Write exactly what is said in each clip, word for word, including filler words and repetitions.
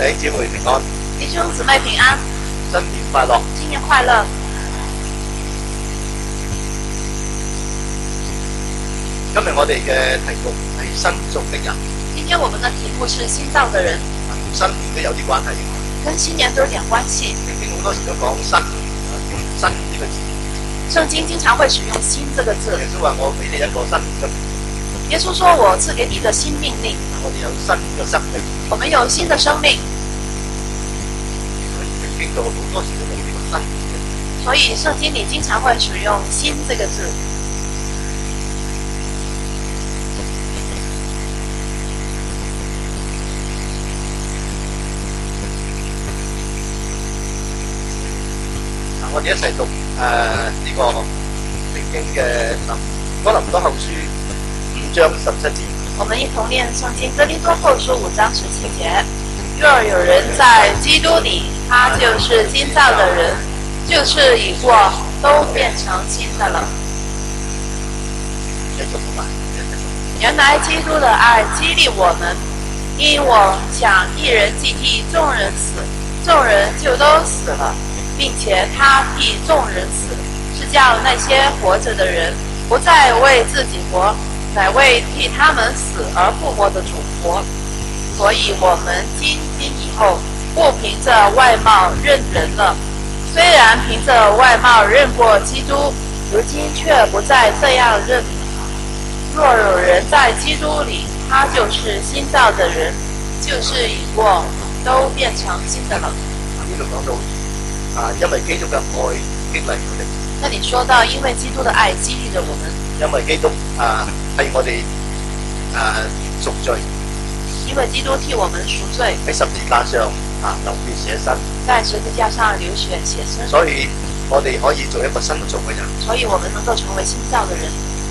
弟兄姊妹平安， 弟兄姊妹平安， 新年快樂。 新年快樂。 今日我哋嘅題目係新造的人， 今天我們的題目是新造的人， 同新年都有啲關係。 跟新年都有點關係。 聖經好多時都講新，用新呢個字。 聖經經常會使用新這個字。 耶穌話：我俾你一個新嘅， 耶穌說我賜給你一個新命令， 我哋有新嘅生命。 我們有新的生命。 聖經度好多時都用呢個新嘅。 所以聖經裏經常會使用新這個字。 我哋一齊讀誒呢、呃這個聖經嘅哥林多後書五章十七節。 我們一同念聖經哥林多後書五章十七節。若有人在基督裏，他就是新造的人，舊事已過，都變成新的了。原來基督的愛激勵我們，因我想一人既替眾人死，眾人就都死了，並且他替眾人死，是叫那些活着的人不再為自己活，乃為替他們死而復活的主活。所以我們今今以後不憑着外貌認人了，雖然憑着外貌認過基督，如今卻不再這樣認。若有人在基督裏，他就是新造的人，舊事已過，都變成新的了。 呢度講到啊，因為基督嘅愛激勵我哋。 那你說到因為基督的愛激勵着我們， 因為基督啊替我哋啊贖罪， 因為基督替我們贖罪， 喺十字架上啊流血捨身， 在十字架上流血捨身， 所以我哋可以做一個新造嘅人。 所以我們能夠成為新造的人。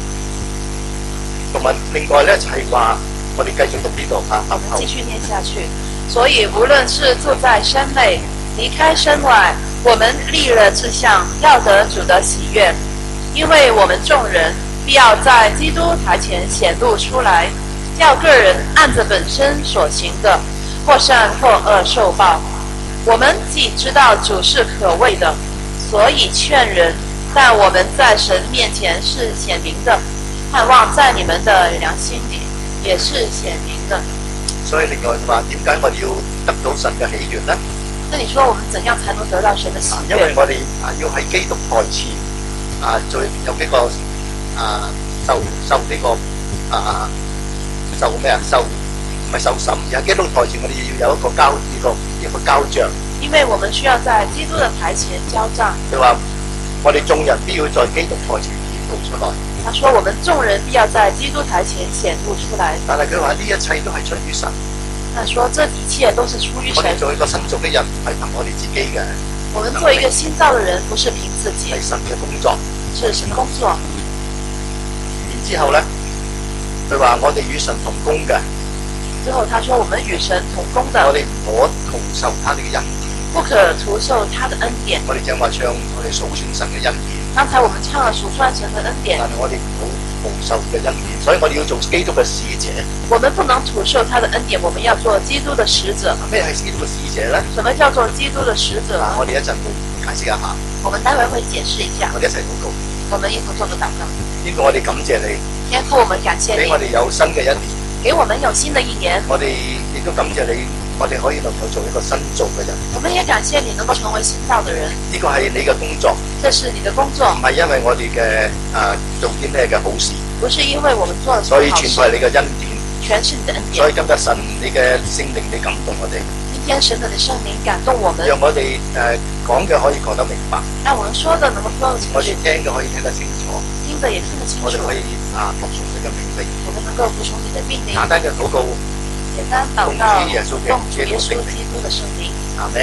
同埋另外咧就係話，我哋繼續讀呢度啊。 我們繼續念下去。所以無論是住在身內，離開身外，我們立了志向，要得主的喜悅。因為我們眾人必要在基督台前顯露出來，叫個人按着本身所行的，或善或惡受報。我們既知道主是可畏的，所以勸人，但我們在神面前是顯明的，盼望在你們的良心裏也是顯明的。 所以另外話，點解我哋要得到神嘅喜悅呢？ 那你說我們怎樣才能得到神的喜悅？ 因為我哋啊要喺基督台前啊，再有幾個啊受受呢、這個啊受咩啊受唔係受審，而喺基督台前我哋要有一個交呢、這個一個交賬。 因為我們需要在基督的台前交賬。 佢話我哋眾人必要在基督台前顯露出來。 他說我們眾人必要在基督台前顯露出來。 但係佢話呢一切都係出於神。 他說這一切都是出於神。 我哋做一個新造嘅人唔係憑我哋自己嘅。 我們做一個新造的人，不是憑自己， 係神嘅工作， 是神工作。 然之後咧，佢話我哋與神同工嘅。 之後他說我們與神同工的， 我哋唔可徒受他哋嘅恩典， 不可徒受他的恩典。 我哋正話唱，我哋數算神嘅恩典。 剛才我們唱了數算神的恩典， 但係我哋唔好徒受嘅恩典，所以我哋要做基督嘅使者。 我們不能徒受他的恩典，我們要做基督的使者。 咩係基督嘅使者咧？ 什麼叫做基督的使者？ 我哋一陣會解釋一下。 我們待會會解釋一下。 我哋一齊禱告。 我們一同做個禱告。 天父，我哋感謝你。 天父，我們感謝你， 俾我哋有新嘅一年。 給我們有新的一年。 我哋亦都感謝你，我哋可以能夠做一個新造嘅人。 我們也感謝你能夠成為新造的人。 呢個係你嘅工作。 這是你的工作。 唔係因為我哋嘅誒做啲咩嘅好事。 不是因為我們做了什麼好事。 所以全部係你嘅恩典。 全是你的恩典。 所以今日神你嘅聖靈你感動我哋。 今天神的聖靈感動我們。 讓我哋誒講嘅可以講得明白。 讓我們說的能夠說得清楚。 我哋聽嘅可以聽得清楚。 聽的也聽得清楚。 我哋可以啊服從你嘅命令。 我們能夠服從你的命令。 簡單嘅禱告。 簡單禱告。 奉主耶穌基督的聖靈。 阿們。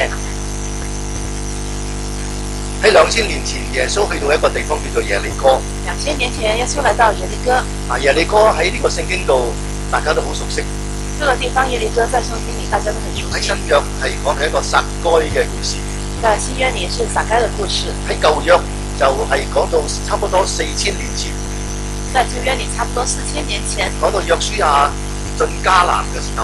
喺兩千年前，耶穌去到一個地方叫做耶利哥。 兩千年前，耶穌來到耶利哥。 啊，耶利哥喺呢個聖經度，大家都好熟悉。 這個地方耶利哥在聖經裏大家都很熟悉。 喺新約係講係一個撒該嘅故事。 在新約裏是撒該的故事。 喺舊約就係講到差不多四千年前。 在舊約裏差不多四千年前。 講到約書亞進迦南嘅時候。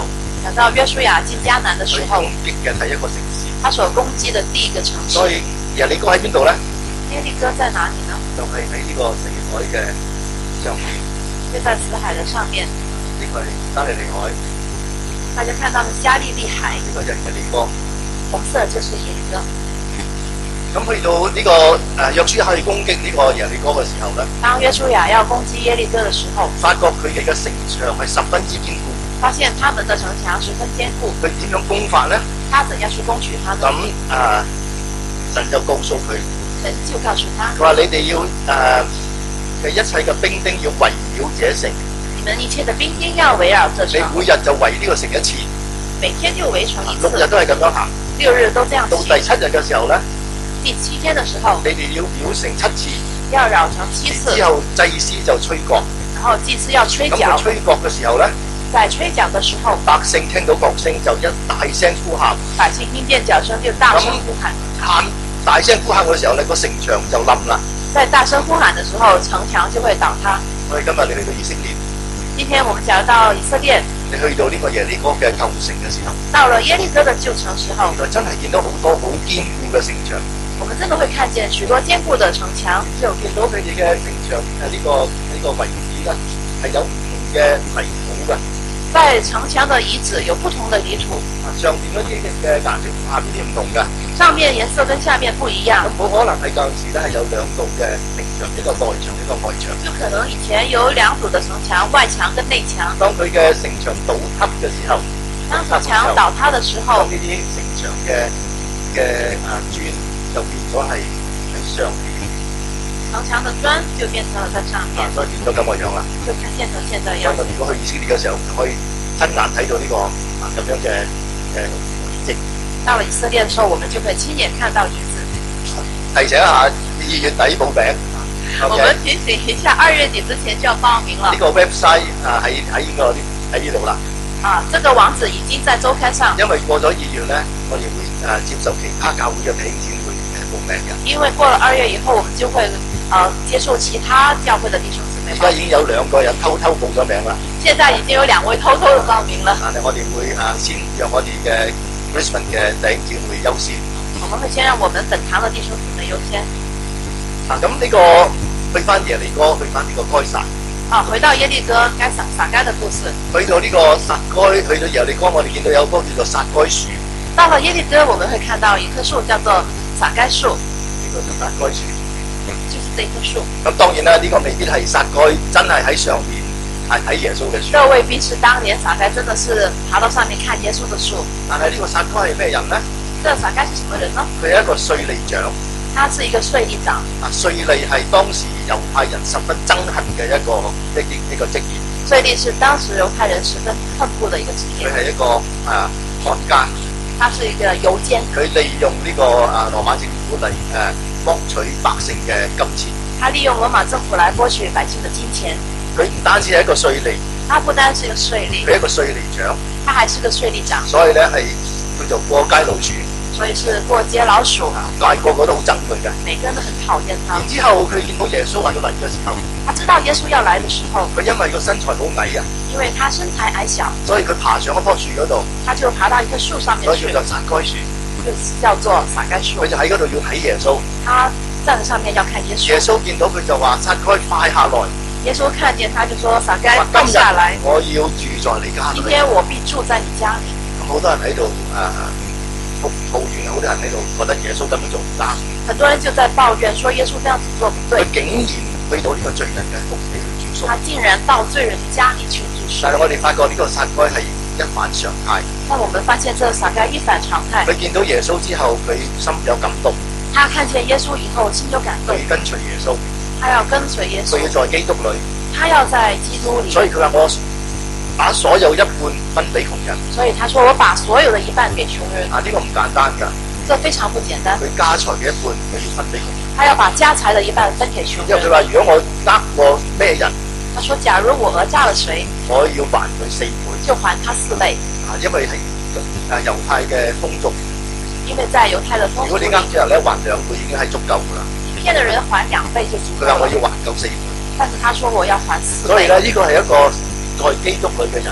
想到約書亞進迦南的時候， 佢攻擊嘅第一個城市。 他所攻擊的第一個城市。 所以耶利哥喺邊度咧？ 耶利哥在哪裡呢？ 就係喺呢個死海嘅上面。 就在死海的上面。 呢個係加利利海。 大家看到的加利利海。 呢個就係耶利哥。 紅色就是耶利哥。 咁去到呢、這個誒、呃、約書亞去攻擊呢個耶利哥嘅時候咧， 當約書亞要攻擊耶利哥嘅時候， 發覺佢哋嘅城牆係十分之堅固。 發現他們的城牆十分堅固。 佢點樣攻法咧？ 他怎樣去攻取他呢？ 咁誒、呃、神就告訴佢， 神就告訴他， 佢話你哋要誒嘅、呃、一切嘅兵丁要圍繞這城。 你們一切的兵丁要圍繞這城。 你每日就圍呢個城一次。 每天就圍城一次。 六日都係咁樣行。 六日都這樣行。 到第七日嘅時候咧。 第七天的時候， 你哋要繞城七次， 要繞城七次。 之後祭司就吹角， 然後祭司要吹角。 咁佢吹角嘅時候咧， 在吹角嘅時候， 百姓聽到角聲就一大聲呼喊。 百姓聽見角聲就大聲呼喊。 喊大聲呼喊嘅時候咧，個城牆就冧啦。 在大聲呼喊嘅時候，城牆就會倒塌。 我哋今日你去到以色列， 今天我們講到以色列， 你去到呢個耶利哥嘅舊城嘅時候， 到了耶利哥嘅舊城時候， 原來真係見到好多好堅固嘅城牆。 我們真的會看見許多堅固的城牆， 之後見到佢哋嘅城牆誒呢個呢、這個位置咧係有唔同嘅泥土嘅。 在城牆的遺址有不同的泥土， 上邊嗰啲嘅顏色同下邊啲唔同嘅。 上面顏色跟下面不一樣。 咁冇可能係舊時咧係有兩道嘅城牆，一個內牆一個外牆。 就可能以前有兩組的城牆，外牆跟內牆。 當佢嘅城牆倒塌嘅時候， 當城牆倒塌嘅時候， 呢啲城牆嘅嘅啊磚就變咗係喺上邊。 城牆的磚就變成了在上面。 所以變咗咁個樣啦。 就看見成現在樣子。 如果去以色列嘅時候，就可以親眼睇到呢、這個啊咁樣嘅嘅遺跡。 到了以色列嘅時候，我們就可以親眼看到遺址。 提醒一下，二月底報名。 我們提醒一下，二月底之前就要報名了。 呢個 website 啊喺喺呢個喺呢度啦。 啊，這個網址已經在週刊上。 因為過咗二月咧，我哋會誒接受其他教會嘅弟兄姊妹誒報名嘅。 因為過了二月以後，我們就會呃接受其他教會的弟兄姊妹。 而家已經有兩個人偷偷報咗名啦。 現在已經有兩位偷偷的報名了。 但係我哋會誒先讓我哋嘅 Brisbane 嘅弟兄姊妹優先。 我們會先讓我們本堂的弟兄姊妹優先。 啊，咁呢個去翻耶利哥，去翻呢個該撒。 啊，回到耶利哥該撒撒該的故事。 去到呢個撒該，去到耶利哥，我哋見到有棵叫做撒該樹。 到了耶利哥，我們會看到一棵樹叫做撒該樹。 呢個就撒該樹， 就是這棵樹。 咁當然啦，呢、這個未必係撒該真係喺上面係睇耶穌嘅樹。 這未必是當年撒該真的是爬到上面看耶穌的樹。 但係呢個撒該係咩人呢？ 這個撒該是什麼人呢？ 佢係一個稅吏長。 他是一個稅吏長。 啊，稅吏係當時猶太人十分憎恨嘅一個一啲一個職業。 稅吏是當時猶太人十分恨惡的一個職業。 佢係一個啊漢奸。 他是一個猶奸。 佢利用呢、這個啊羅馬政府嚟誒剝取百姓嘅金錢。 他利用羅馬政府來剝取百姓的金錢。 佢唔單止係一個稅吏， 他不單是一個稅吏， 佢係一個稅吏長， 他還是個稅吏長。 所以咧係叫做過街老鼠。 所以是過街老鼠。 但係個個都好憎佢嘅。 每個人都很討厭他。 然之後佢見到耶穌要嚟嘅時候， 他知道耶穌要來嘅時候， 佢因為個身材好矮啊， 因為他身材矮小， 所以佢爬上一棵樹嗰度， 他就爬到一棵樹上面去， 所以叫做撒該樹， 就叫做撒該樹。 佢就喺嗰度要睇耶穌。 他站在上面要看耶穌。 耶穌見到佢就話：撒該快下來！ 耶穌看見他就說：撒該快下來！ 我要住在你家裏。 今天我必住在你家裏。 咁好多人喺度誒。抱怨，好多人喺度覺得耶穌咁樣做唔啱。 很多人就在抱怨，說耶穌這樣子做不對。 佢竟然去到呢個罪人嘅屋企去住宿。 他竟然到罪人家裏去住宿。 但係我哋發覺呢個撒該係一反常態。 但我們發現這個撒該一反常態。 佢見到耶穌之後，佢心有感動。 他看見耶穌以後，心有感動。 佢跟隨耶穌。 他要跟隨耶穌。 佢要在基督裏。 他要在基督裏。 所以佢話我把所有一半分俾窮人。 所以他說我把所有的一半給窮人。 啊，呢、這個唔簡單㗎。 這非常不簡單。 佢家財嘅一半佢要分俾窮人。 他要把家財的一半分給窮人。 因為佢話如果我呃過咩人， 他說假如我訛詐了誰， 我要還佢四倍。 就還他四倍。 啊，因為係誒猶太嘅風俗。 因為在猶太的風俗。 如果你呃之後咧還兩倍已經係足夠㗎啦。 騙的人還兩倍就足夠。 佢話我要還夠四倍。 但是他說我要還四倍。 所以咧呢、這個係一個在基督裏嘅人。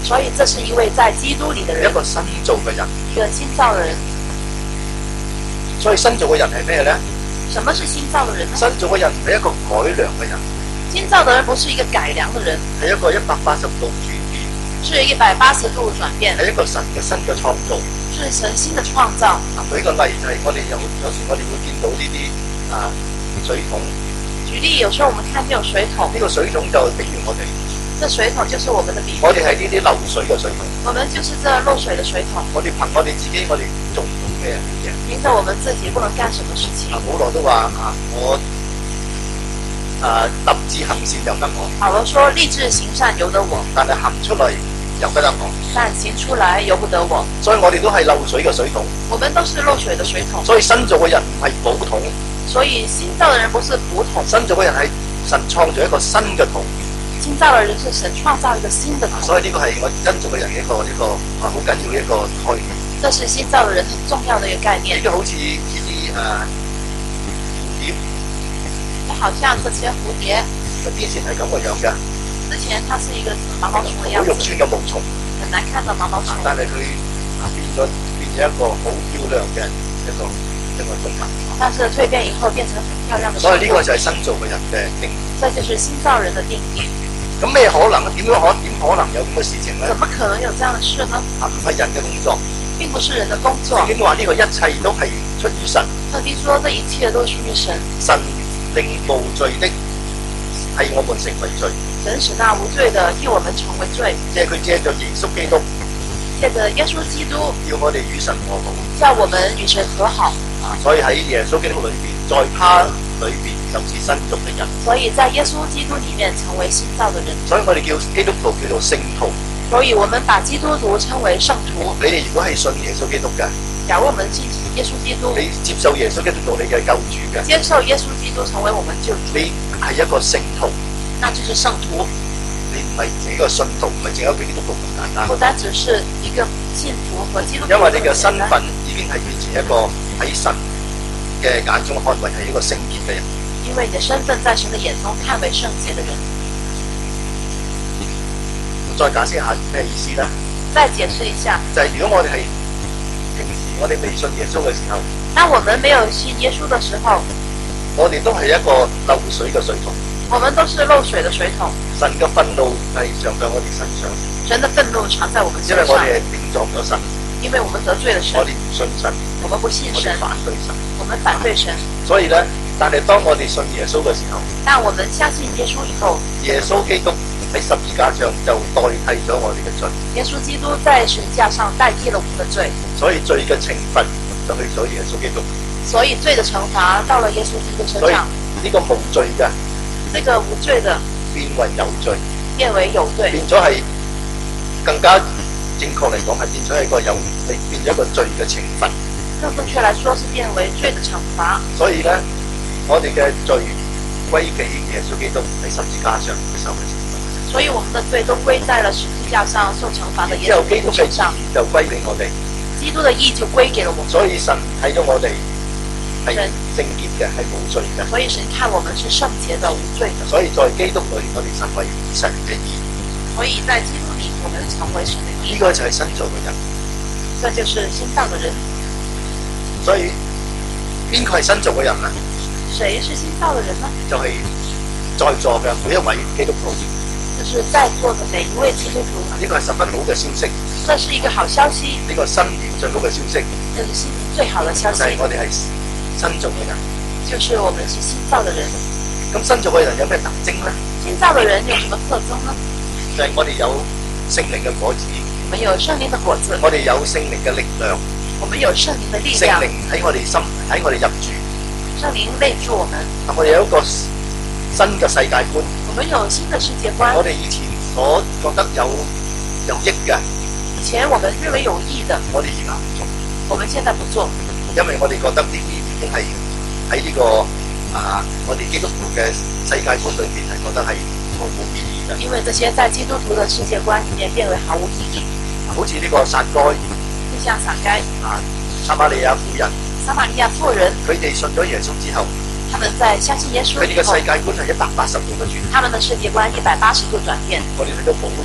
所以這是一位在基督裏的人， 係一個新造嘅人。 一個新造的人。 所以新造嘅人係咩咧？ 什麼是新造的人呢？ 新造嘅人唔係一個改良嘅人， 新造的人不是一個改良的人， 係一個一百八十度轉變， 是一百八十度轉變， 係一個神嘅新嘅創造。 是神新的創造。 啊，舉個例就係我哋有有時我哋會見到呢啲啊水桶， 舉例，有時候我們看見有水桶， 呢個水桶就比喻我哋， 這水桶就是我們的比喻。 我哋係呢啲漏水嘅水桶， 我們就是這漏水的水桶。 我哋憑我哋自己，我哋做唔到咩嘢。 憑着我們自己不能幹什麼事情。 啊，保羅都話啊，我啊立志行善由得我， 保羅說立志行善由得我， 但係行出嚟由不得我。 但行出來由不得我。 所以我哋都係漏水嘅水桶。 我們都是漏水的水桶。 所以新造嘅人唔係補桶， 所以新造的人不是補桶， 新造嘅人係神創造一個新嘅桶。 新造的人是神創造一個新的桶。 所以呢個係我新造嘅人一個一個啊好緊要嘅一個概念。 這是新造的人很重要的一個概念。 亦都好似呢啲誒蝴蝶， 就好像這些蝴蝶， 佢之前係咁個樣嘅， 之前它是一個毛毛蟲的樣好肉子， 酸嘅毛蟲， 很難看的毛毛蟲， 但係佢啊變咗變咗一個好漂亮嘅一個一個動物。 但是蛻變以後變成很漂亮的。 所以呢個就係新造嘅人嘅定義。 這就是新造人的定義。 咁咩可能？點樣可點可能有咁嘅事情咧？ 怎麼可能有這樣的事呢？ 啊，唔係人嘅工作。 並不是人的工作。 聖經話呢個一切都係出於神。 聖經說這一切都出於神。 神令無罪的係我們成為罪。 神使那無罪的替我們成為罪。 即係佢借着耶穌基督， 借着耶穌基督， 要我哋與神和好， 叫我們與神和好。 啊，所以喺耶穌基督裏邊，在他裏邊就是新造嘅人。 所以在耶穌基督裡面成為新造的人。 所以我哋叫基督徒叫做聖徒。 所以我們把基督徒稱為聖徒。 你哋如果係信耶穌基督嘅， 假如我們信耶穌基督， 你接受耶穌基督做你嘅救主嘅， 接受耶穌基督成為我們救主， 你係一個聖徒， 那就是聖徒。 你唔係只一個信徒，唔係只有基督徒咁簡單。 不單只是一個信徒和基督徒， 因為你嘅身份已經係變成一個喺神嘅眼中看為係一個聖潔嘅人。 因為你的身份在神的眼中看為聖潔的人。 再解釋下咩意思咧？ 再解釋一下， 就係如果我哋係平時我哋未信耶穌嘅時候， 當我們沒有信耶穌的時候， 我哋都係一個漏水嘅水桶。 我們都是漏水的水桶。 神嘅憤怒係常在我哋身上。 神的憤怒常在我們身上。 因為我哋係頂撞咗神。 因為我們得罪了神。 我哋唔信神。 我們不信神。 我哋反對神。 我們反對神。 所以咧，但係當我哋信耶穌嘅時候， 但我們相信耶穌以後， 耶穌基督喺十字架上就代替咗我哋嘅罪。 耶穌基督在十字架上代替了我們的罪。 所以罪嘅懲罰就去咗耶穌基督。 所以罪的懲罰到了耶穌基督身上。 呢個無罪嘅， 這個無罪的變為有罪， 變為有罪， 變咗係更加正確嚟講係變咗係個有，係變咗一個罪嘅懲罰。 更正確來說是變為罪的懲罰。 所以咧，我哋嘅罪歸給耶穌基督喺十字架上受嘅懲罰。 所以我們的罪都歸在了十字架上受懲罰的耶穌基督身上。 就歸俾我哋， 基督的義就歸給了我們。 所以神睇咗我哋係聖潔嘅，係冇罪嘅。 所以神看我們是聖潔的、無罪的。 所以在基督裏，我哋成為神嘅義。 所以在基督裏，我們成為神的義。 呢個就係新造嘅人。 這就是新造的人。 所以邊個係新造嘅人呢？ 誰是新造的人呢？ 就係在座嘅每一位基督徒。 就是在座的每一位基督徒。 呢個係十分好嘅消息。 這是一個好消息。 呢個新年最好嘅消息。 這是新年最好的消息。 就係我哋係新造嘅人。 就是我們是新造的人。 咁新造嘅人有咩特徵呢？ 新造的人有什麼特徵呢？ 就係我哋有聖靈嘅果子。 我們有聖靈的果子。 我哋有聖靈嘅力量。 我們有聖靈的力量。 聖靈喺我哋心，喺我哋入住。 聖靈內住我們。 我哋有一個新嘅世界觀。 我們有新的世界觀。 我哋以前所覺得有有益嘅， 以前我們認為有益的， 我哋而家唔做。 我們現在不做， 因為我哋覺得呢啲已經係喺呢個啊，我哋基督徒嘅世界觀裏邊係覺得係毫無意義嘅。 因為這些在基督徒的世界觀裡面變為毫無意義。 好似呢個撒該， 就像撒該啊，撒瑪利亞婦人， 撒瑪利亞婦人， 佢哋信咗耶穌之後， 他們在相信耶穌以後， 佢哋嘅世界觀係一百八十度嘅轉變。 他們的世界觀一百八十度轉變。 我哋睇到保羅，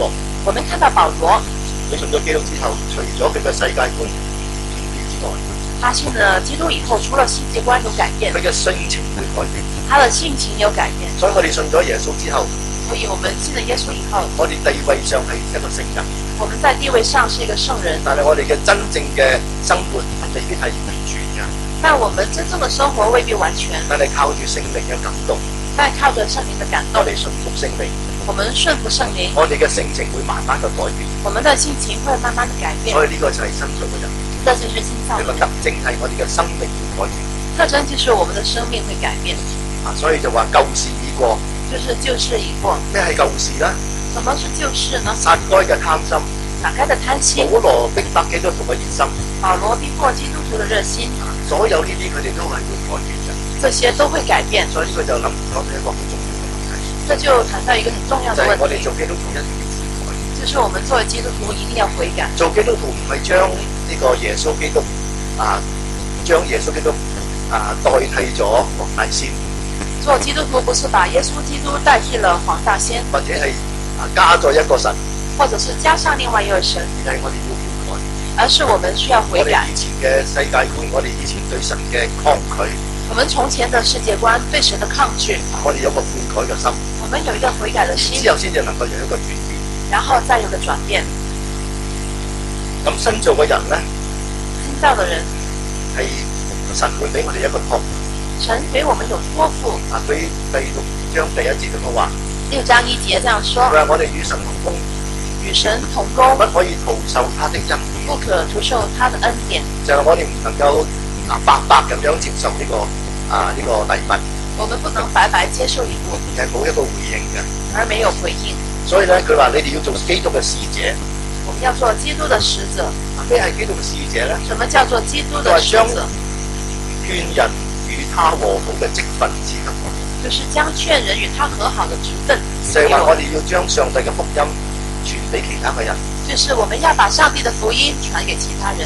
我們看到保羅， 佢信咗基督之後，除咗佢嘅世界觀轉變之外， 他信了基督以後，除了世界觀有改變， 佢嘅性情會改變。 他的性情有改變。 所以我哋信咗耶穌之後， 所以我們信了耶穌以後， 我哋地位上係一個聖人， 我們在地位上是一個聖人， 但係我哋嘅真正嘅生活未必係完全嘅。 但我們真正的生活未必完全， 但係靠住聖靈嘅感動， 但靠着聖靈的感動， 我哋順服聖靈， 我們順服聖靈， 我哋嘅性情會慢慢嘅改變。 我們的性情會慢慢的改變。 所以呢個就係新造嘅人， 這就是新造的人。 一個特徵係我哋嘅生命會改變。 特徵就是我們的生命會改變。 啊，所以就話舊事已過， 就是舊事已過。 咩係舊事呢？ 什麼是舊事呢？ 撒該嘅貪心， 撒該的貪心， 保羅逼迫基督徒嘅熱心， 保羅逼迫基督徒的熱心， 所有呢啲佢哋都係會改變嘅。 這些都會改變。 所以呢個就諗講到一個好重要嘅問題， 這就談到一個很重要就係我哋的問題， 做基督徒一定要悔改。 就是我們作為基督徒一定要悔改。 做基督徒唔係將呢個耶穌基督啊，將耶穌基督啊代替咗黃大仙， 做基督徒不是把耶穌基督代替了黃大仙， 或者係啊加咗一個神， 或者是加上另外一個神， 而係我哋要悔改。 而是我們需要悔改我哋以。前嘅世界觀，我哋以前對神嘅抗拒， 我們從前的世界觀對神的抗拒， 我哋有個悔改嘅心， 我們有一個悔改的心之，後先至能夠有一個轉變。 然後再有個轉變。 咁新造嘅人咧， 新造的人， 係神會俾我哋一個託。 神給我們有託付。 啊，佢第六章第一節咁樣話， 六章一節這樣佢說： 話我哋與神同工， 與神同工， 不可以徒受他的恩典。 不可徒受他的恩典。 就係我哋唔能夠啊白白咁樣接受呢、個啊呢、個禮物， 我們不能白白接受禮物， 係冇一個回應嘅。 而沒有回應。 所以咧，佢話你哋要做基督嘅使者。 我們要做基督的使者。 咩係基督嘅使者咧？ 什麼叫做基督佢話將的使者？ 勸人與他和好嘅職分賜給我。 就是將勸人與他和好的職分就係話我賜給我們。 哋要將上帝嘅福音傳俾其他嘅人。 就是我們要把上帝的福音傳給其他人。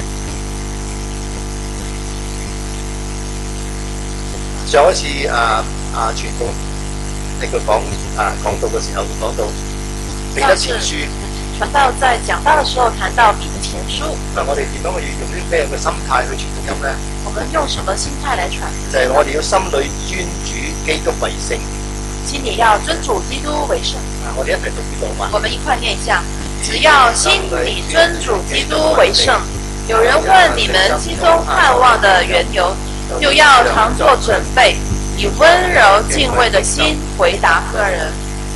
上一次啊啊傳道呢個講啊講道嘅時候講到彼得前書， 傳道在講道的時候談到彼得前書， 嗱我哋點樣去用啲咩嘅心態去傳福音咧？ 我們用什麼心態來傳？ 就係我哋要心裏尊主基督為聖。 心裡要尊主基督為聖。 啊，我哋一齊讀呢度嘛。 我們一塊念一下：只要心裡尊主基督為聖。有人問你們心中盼望的緣由，就要常作準備，以溫柔敬畏的心回答個人。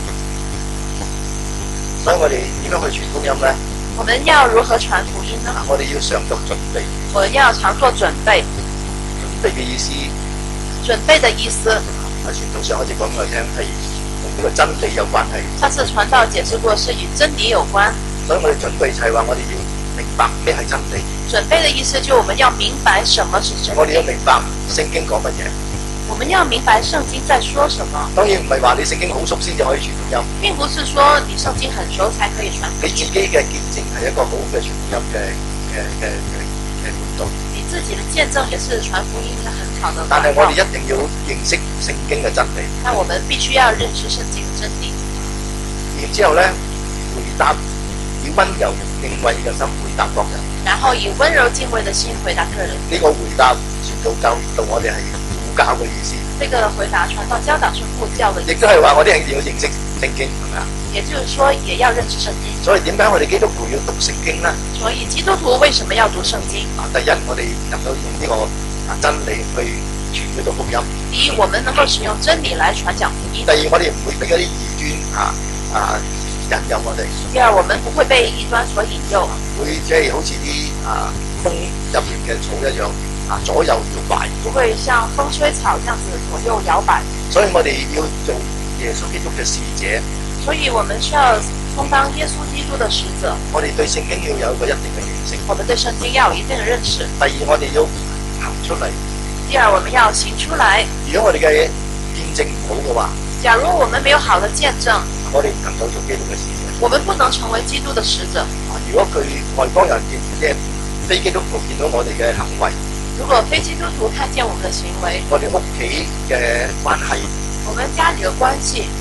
所以我哋點樣去傳福音咧？ 我們要如何傳福音呢？ 我哋要常作準備。 我們要常做準備。 準備嘅意思， 準備的意思， 啊，傳道上我哋講俾我聽係同呢個真理有關係。 上次傳道解釋過，是與真理有關。 所以我哋準備就係話我哋要明白咩係真理。 準備的意思就我們要明白什麼是真我哋要理。 明白聖經講乜嘢。 我們要明白聖經在說什麼。 當然唔係話你聖經好熟先至可以傳福音。 並不是說你聖經很熟才可以傳福你自音。 己嘅見證係一個好嘅傳福音嘅嘅嘅嘅嘅管道。 你自己的見證也是傳福音的很好的但係管道。 我哋一定要認識聖經嘅真理。 那我們必須要認識聖經的真理。 然之後咧，回答以温柔敬畏嘅心回答各人。 然後以溫柔敬畏的心回答個人。 呢、個回答傳道教導我哋係護教嘅意思。 這個回答傳道教導是護教的意思。 亦都係話我哋一定要認識聖經，係咪啊？ 也就是說，也要認識聖經。 所以點解我哋基督徒要讀聖經咧？ 所以基督徒為什麼要讀聖經？ 啊，第一，我哋能夠用呢個啊真理去傳呢個福音； 第一，我們能夠使用真理來傳講福音。 第二，我哋唔會俾嗰啲異端啊啊引誘我哋， 第二，我們不會被異端所引誘， 會即係好似啲啊風入面嘅草一樣啊左右搖擺。 不會像風吹草這樣子左右搖擺。 所以我哋要做耶穌基督嘅使者， 所以我們需要充當耶穌基督的使者。 我哋對聖經要有一個一定嘅認識。 我們對聖經要有一定的認識。 第二，我哋要行出嚟。 第二，我們要行出來。 如果我哋嘅見證唔好嘅話， 假如我們沒有好的見證， 我哋唔能夠做基督嘅使者。 我們不能成為基督的使者。 啊，如果佢外邦人見嘅非基督徒見到我哋嘅行為， 如果非基督徒看見我們的行為， 我哋屋企嘅關係， 我們家裏的關係，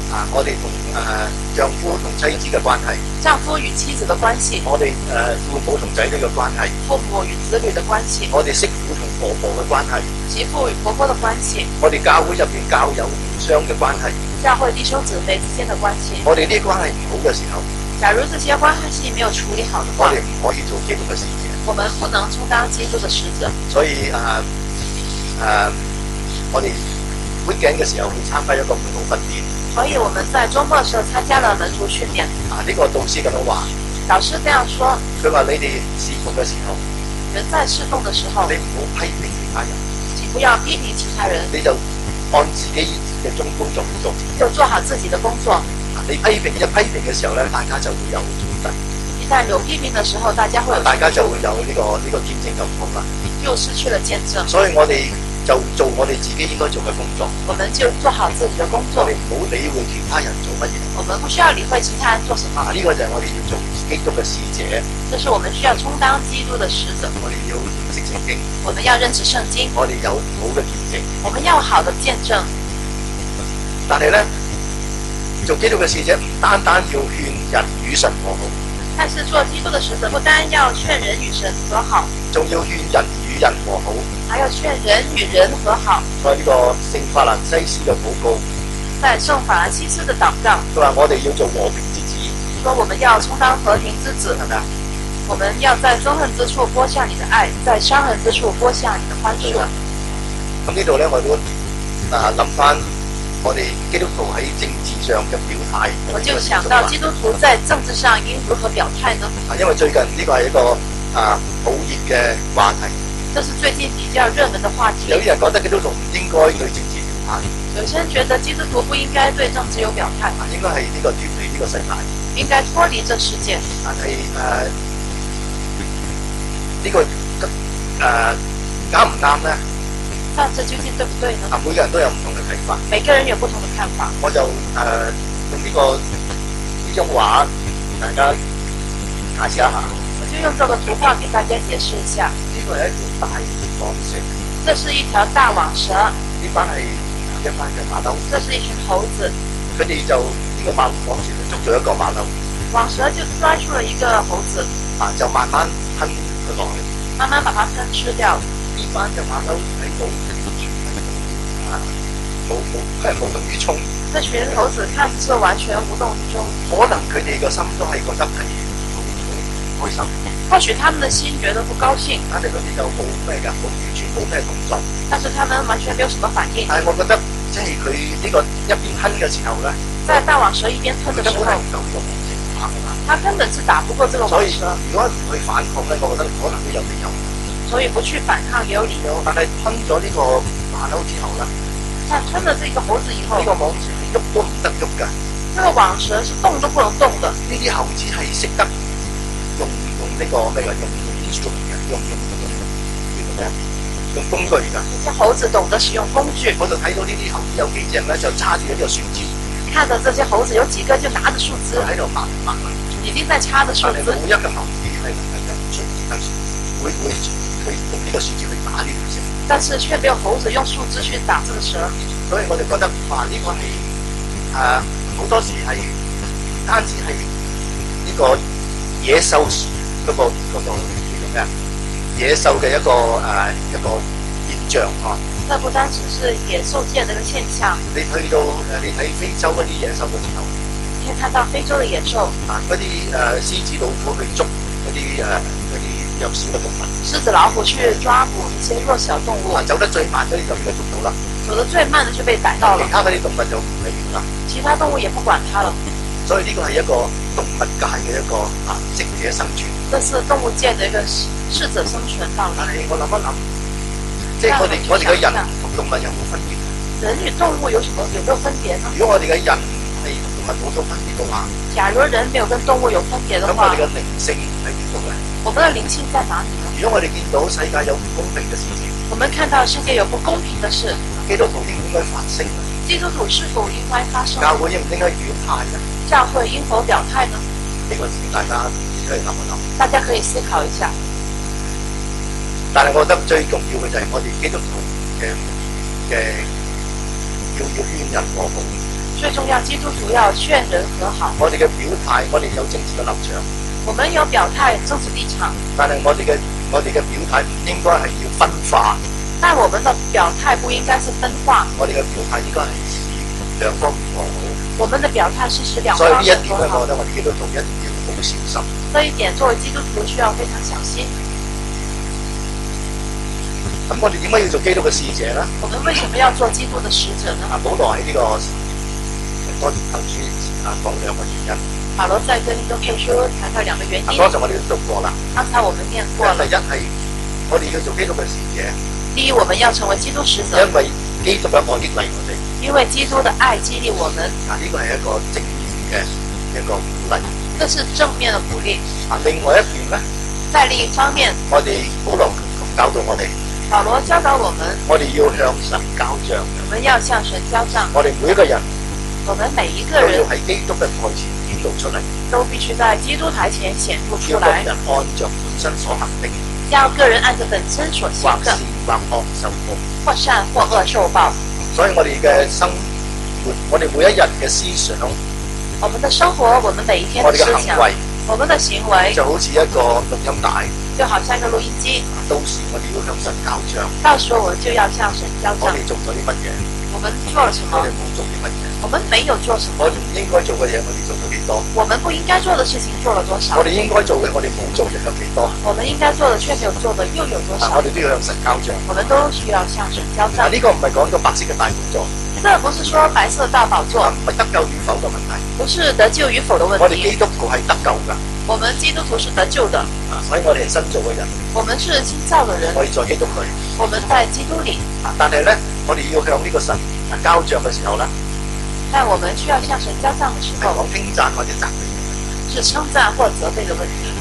啊，我哋同誒丈夫同妻子嘅關係， 丈夫與妻子的關係， 我哋誒父母同仔女嘅關係， 父母與子女的關係， 我哋媳婦同婆婆嘅關係， 媳婦與婆婆的關係， 我哋教會入邊教友互相嘅關係， 教會弟兄姊妹之間的關係。 我哋呢啲關係唔好嘅時候， 假如這些關係沒有處理好的話， 我哋唔可以做基督嘅使者。 我們不能充當基督的使者。 所以誒誒、啊啊，我哋 weekend 嘅時候會參加一個門徒訓練。 所以我們在周末的時候參加了門徒訓練。 啊，呢、這個導師咁樣話， 導師這樣說， 佢話你哋侍奉嘅時候， 人在侍奉的時候， 你唔好批評其他人， 請不要批評其他人， 你就按自己嘅中工作去做， 就做好自己的工作。 你批評一批評嘅時候咧，大家就會有衝突。 一旦有批評的時候，大家會有大家就會有呢、這個呢、這個見證就唔好啦， 又失去了見證。 所以我哋就做我哋自己應該做嘅工作， 我們就做好自己的工作。 我哋唔好理會其他人做乜嘢。 我們不需要理會其他人做什麼。 啊，呢、這個就係我哋要做基督嘅使者。 這是我們需要充當基督的使者。 我哋要認識聖經， 我們要認識聖經。 我哋有好嘅見證， 我們要有好的見證。 但係咧，做基督嘅使者唔單單要勸人與神和好， 但是做基督的使者不單要勸人與神和好， 仲要勸人與人和好， 還要勸人與人和好。 所以呢個聖法蘭西斯嘅禱告， 在聖法蘭西斯的禱告， 佢話我哋要做和平之子， 說我們要充當和平之子， 係咪啊？ 我們要在憎恨之處播下你的愛，在傷痕之處播下你的寬恕。 咁呢度咧，我都啊諗翻我哋基督徒喺政治上嘅表態。 我就想到基督徒在政治上應如何表態呢？ 啊，因為最近呢個係一個啊好熱嘅話題。 這是最近比較熱門的話題。 有啲人覺得基督徒唔應該對政治表態。 有些人覺得基督徒不應該對政治有表態。 啊，應該係呢個脫離呢個世界。 應該脫離這世界。 但係誒呢個誒啱唔啱咧？ 但這究竟對不對呢？ 啊，每個人都有唔同嘅睇法。 每個人有不同的看法。 我就誒、呃、用呢、這個呢張畫，大家解釋一下。 我就用這個圖畫給大家解釋一下。 呢個係一條大網蛇。 這是一條大網蛇。 呢班係一班嘅馬騮。 這是一群猴子。佢哋就呢、這個馬網蛇就捉咗一個馬騮。 網蛇就抓住了一個猴子。啊， 就慢慢吞佢落去。 慢慢把它吞吃掉。 呢班嘅馬騮睇到啊冇冇係無動於衷。 這群猴子看似完全無動於衷。 可能佢哋個心都係覺得係好開心。 或許他們的心覺得不高興。 但係佢哋就冇咩㗎，冇完全冇咩動作。 但是他們完全沒有什麼反應。 但係我覺得即係佢呢個一邊吞嘅時候咧， 在大網蛇一邊吞嘅時候，他根本是打不過這個網蛇。 如果唔去反抗咧，我覺得可能都有理由。 所以不去反抗也有理由。 但係吞咗呢個馬騮之後咧， 但吞咗這個猴子以後， 呢個網蛇喐都唔得喐㗎。 這個網蛇是動都不能動的。 呢啲猴子係識得用用呢個咩㗎？用用 instrument 嘅，用用用用咩？用工具㗎。 這些猴子懂得使用工具。 我就睇到呢啲猴子有幾隻咧，就揸住一個樹枝。 看到這些猴子有幾個就拿着樹枝喺度掹掹， 已經在插着樹枝。 每一個猴子係能夠出得會會去用呢個樹枝去打呢條蛇。 但是卻沒有猴子用樹枝去打這個蛇。 所以我哋覺得哇，呢、這個係誒好多時係唔單止係呢個野獸嗰、那個嗰、那個叫做咩啊？野獸嘅一個誒、呃、一個現象啊！ 這不單只是野獸界的一個現象。 你去到誒你睇非洲嗰啲野獸嘅時候， 你可以看到非洲嘅野獸啊，嗰啲誒獅子老虎去捉嗰啲誒嗰啲弱小嘅動物。獅子老虎去抓捕一些弱小動物。 啊，走得最慢嗰啲就俾佢捉到啦。 走得最慢的就被逮到了。 其他嗰啲動物就唔理啦。 其他動物也不管它了。 所以呢個係一個動物界嘅一個啊適者生存。 這是動物界的一個適者生存道理。 但係我諗一諗，即係我哋我哋嘅人同動物有冇分別？ 人與動物有什麼有沒有分別呢？ 如果我哋嘅人係同動物冇咗分別嘅話， 假如人沒有跟動物有分別的話， 咁我哋嘅靈性喺邊度咧？ 我們的靈性在哪裡呢？ 如果我哋見到世界有唔公平嘅事情， 我們看到世界有不公平的事， 基督徒應唔應該發聲？ 基督徒是否應該發聲？ 教會應唔應該表態呢？ 教會應否表態呢？ 呢個大家可以諗一諗。 大家可以思考一下。 但係我覺得最重要嘅就係我哋基督徒嘅嘅要要勸人和好。 最重要，基督徒要劝人和好。 我哋嘅表態，我哋有政治嘅立場， 我們有表態政治立場， 但係我哋嘅我哋嘅表態唔應該係要分化， 但我們的表態不應該是分化， 我哋嘅表態應該係使兩方面和好。 我們的表態是使兩所以呢方面一點咧， 和好。 我覺得我哋基督徒一定要好小心。 這一點，作為基督徒需要非常小心。 咁我哋點解要做基督嘅使者咧？ 我們為什麼要做基督的使者呢？ 啊，保羅喺呢個多節頭書啊講兩個原因。 保羅在哥林多後書談到兩個原因。 剛才我哋都讀過啦。 剛才我們念過了。 第一係我哋要做基督嘅使者。 第一，我們要成為基督使者。 因為基督嘅愛激勵我哋。 因為基督的愛激勵我們。 啊，呢個係一個正面嘅一個鼓勵。 這是正面的鼓勵。 啊，另外一邊咧， 在另一方面， 我哋保羅教導我哋。 保羅教導我們， 我哋要向神交帳。 我們要向神交帳。 我哋每一個人， 我們每一個都人要喺基督嘅台前顯露出嚟， 都必須在基督台前顯露出要個來。 人按着本身所行的， 要個人按着本身所行的， 或善或惡受報。 或善或惡受報。 所以我哋嘅生活，我哋每一日嘅思想， 我們的生活，我們每一天我哋的思想， 嘅行為， 我們的行為就好似一個錄音帶， 就好像一個錄音機。 到時我哋要向神交帳， 到時候我們就要向神交帳。 我哋做咗啲乜嘢， 我們做了什麼我哋？冇做啲乜嘢， 我們沒有做什麼。 我哋唔應該做嘅嘢，我哋做咗幾多？ 我們不應該做的事情做了多少？ 我哋應該做嘅，我哋冇做又有幾多？ 我們應該做的卻沒有做的又有多啊， 少？ 我哋都要向神交帳。 我們都需要向神交啊， 帳。 呢個唔係講到白色嘅大寶座， 這不是說白色大寶座啊，，唔係得救與否嘅問題。 不是得救與否的問我哋基題。 督徒係得救㗎， 我們基督徒是得救的， 啊，所以我哋係新造嘅人， 我們是新造的人， 我哋在基督裏。 我們在基督裏。 啊，但係咧，我哋要向呢個神啊交帳嘅時候咧， 但我們需要向神交帳的時係候， 講稱讚或者責備。 是稱讚或責備的問題。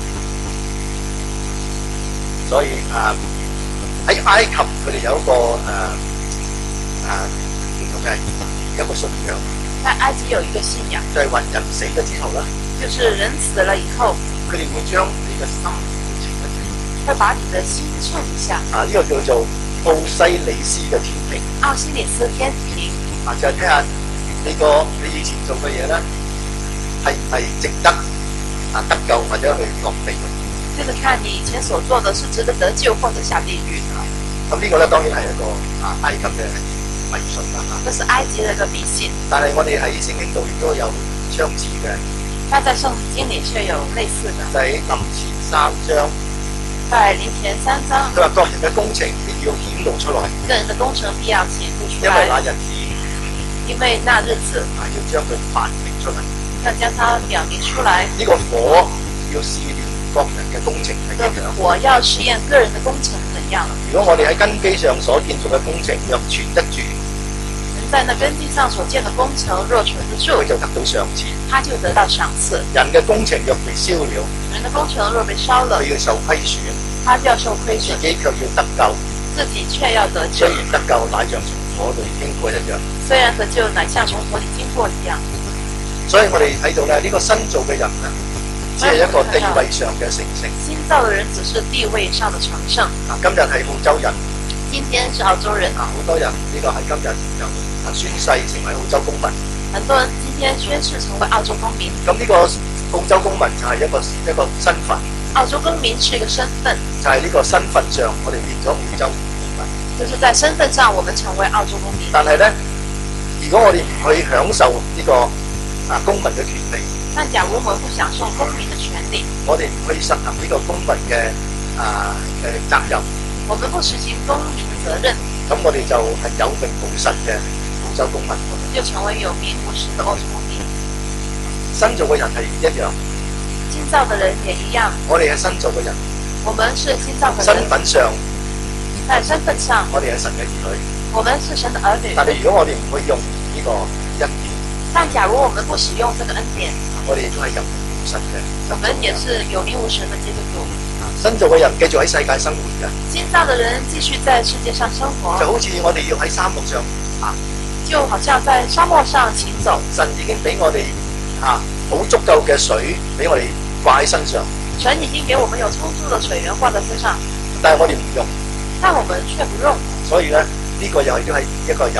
所以啊，喺埃及佢哋有一個誒啊唔同嘅一個信仰， 在埃及有一個信仰， 就係話人死咗之後咧， 就是人死了以後， 佢哋會將你嘅心情一情會把你的心稱一下。 啊，呢、個叫做奧西里斯嘅天平奧西里斯天平， 啊，就係睇下你個你以前做嘅嘢咧，係唔係值得啊得救或者去落地獄。 就是看你以前所做的是值得得救或者下地獄。 咁呢個咧當然係一個啊埃及嘅迷信啦嚇， 這是埃及的一個迷信， 但係我哋喺聖經度亦都有相似嘅， 但在聖經裏卻有類似的。 就喺林前三章， 在林前三章， 佢話各人嘅工程必要顯露出來， 個人的工程必要顯露出因為那來， 日子因為那日子啊要將佢發明出嚟。 要將它表明出來。 呢、個火要試驗各人嘅工程係這點樣。 我要實驗個人的工程怎樣。 如果我哋喺根基上所建造嘅工程若存得住， 人在那根基上所建的工程若存得住佢，就得到賞賜； 他就得到賞賜。 人嘅工程若被燒了， 人的工程若被燒了， 佢要受虧損， 他就要受虧損， 自己卻要得救。 自己卻要得救雖。然得救，乃像從火裏經過一樣。 雖然得救乃像從火裏經過一樣。 所以我哋睇到咧，呢、個新造嘅人咧，只係一個地位上嘅成聖。 新造的人只是地位上的成聖。 啊，今日係澳洲人， 今天是澳洲人， 啊，好多人呢、個係今日就啊宣誓成為澳洲公民。 很多人今天宣誓成為澳洲公民。 咁呢個澳洲公民就係一個一個身份， 澳洲公民是一個身份， 就係、呢個身份上我哋變咗澳洲公民。 就是在身份上我們成為澳洲公民。 但係咧，如果我哋唔去享受呢、個啊公民嘅權利， 但假如我們不享受公民的權利， 我哋唔去實行呢個公民嘅啊嘅責任， 我們不實行公民的責任， 咁我哋就係有名無實嘅澳洲公民。 就成為有名無實的澳洲公民。 新造嘅人係一樣， 新造的人也一樣， 我哋係新造嘅人， 我們是新造的身人， 份上在身份上我哋係神嘅兒女， 我們是神的兒女。 但係如果我哋唔去用呢個恩典， 但假如我們不使用這個恩典， 我哋都係有名無實嘅。 我們也是有名無實的基督徒。 新造嘅人繼續喺世界生活嘅， 新造的人繼續在世界上生活， 就好似我哋要喺沙漠上行， 就好像在沙漠上行走。 神已經俾我哋啊好足夠嘅水俾我哋掛喺身上， 神已經給我們有充足的水源掛在身上， 但係我哋唔用， 但我們卻不用， 所以咧呢、呢個又係都係一個有名無實